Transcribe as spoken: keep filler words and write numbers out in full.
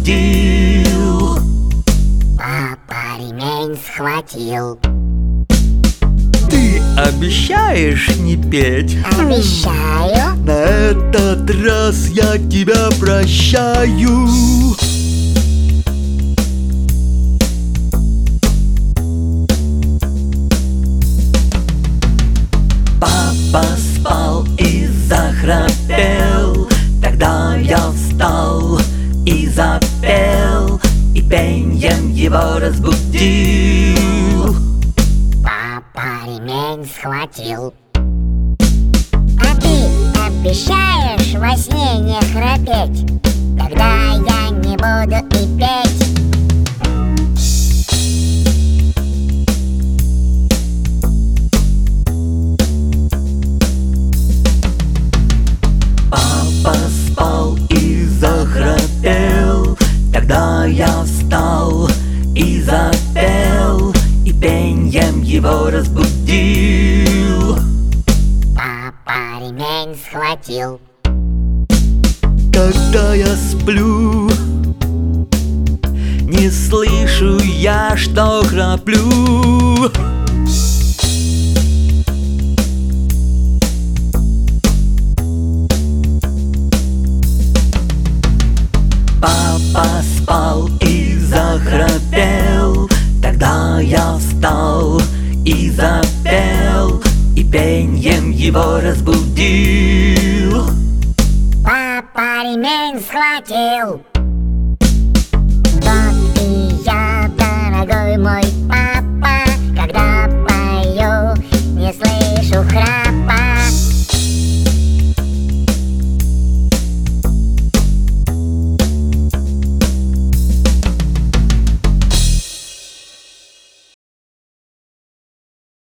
разбудил. Папа ремень схватил. Ты обещаешь не петь? Обещаю. На этот раз я тебя прощаю. Папа спал и захрапел. Тогда я встал и запел, и пеньем его разбудил. Папа ремень схватил. А ты обещаешь во сне не храпеть? Тогда я не буду и петь. Папа спал и захрапел. Тогда я встал и запел, и пеньем его разбудил. Папа ремень схватил. Когда я сплю, не слышу я, что храплю. Папа спал и захрапел. Тогда я встал и запел, и пеньем его разбудил. Папа ремень схватил. Вот и я, дорогой мой папа.